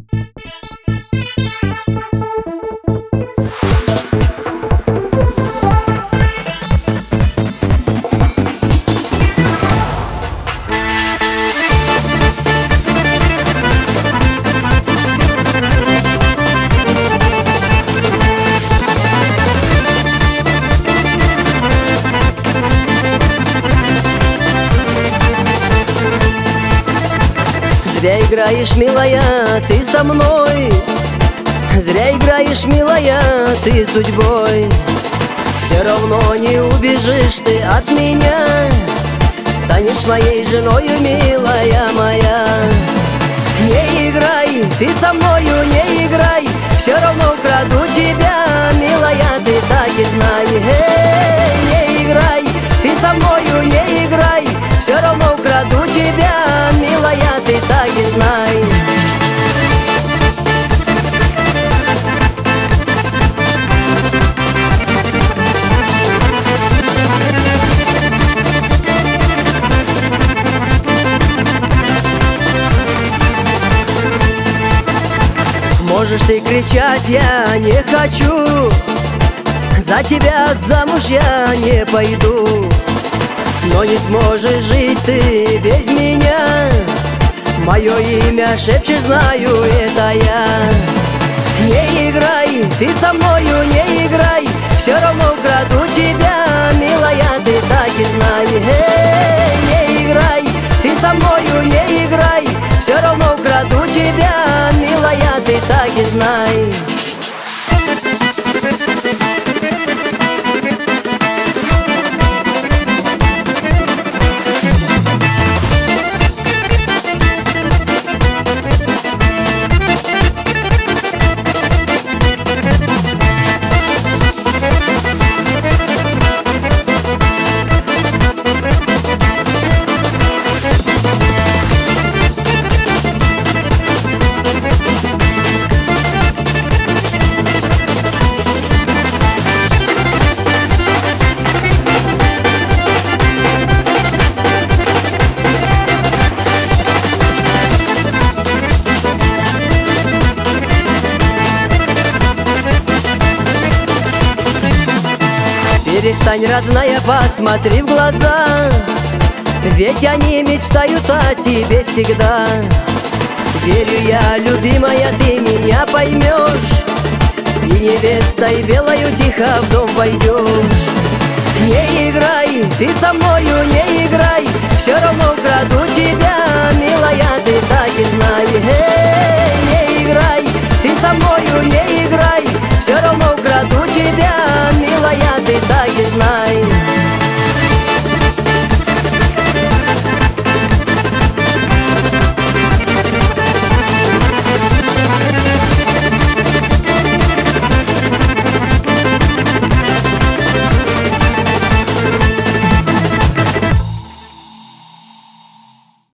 Зря играешь, милая, ты со мной. Зря играешь, милая, ты судьбой. Все равно не убежишь ты от меня. Станешь моей женою, милая моя. Не играй, ты со мною не играй. Все равно украду тебя, милая, ты так и знай. Не играй, ты со мною не играй. Все равно украду тебя, милая, ты так и знай. Можешь ты кричать, я не хочу. За тебя замуж я не пойду. Но не сможешь жить ты без меня. Мое имя шепчешь, знаю, это я. Не играй, ты со мною не играй. Все равно украду тебя, милая, ты так и знай. Не играй, ты со мною не играй. Все равно украду тебя, милая, ты так и знай. Перестань, родная, посмотри в глаза. Ведь они мечтают о тебе всегда. Верю я, любимая, ты меня поймешь. И невестой белою тихо в дом войдешь. Не играй, ты со мною не играй. Все равно украду тебя, милая, ты так и знай.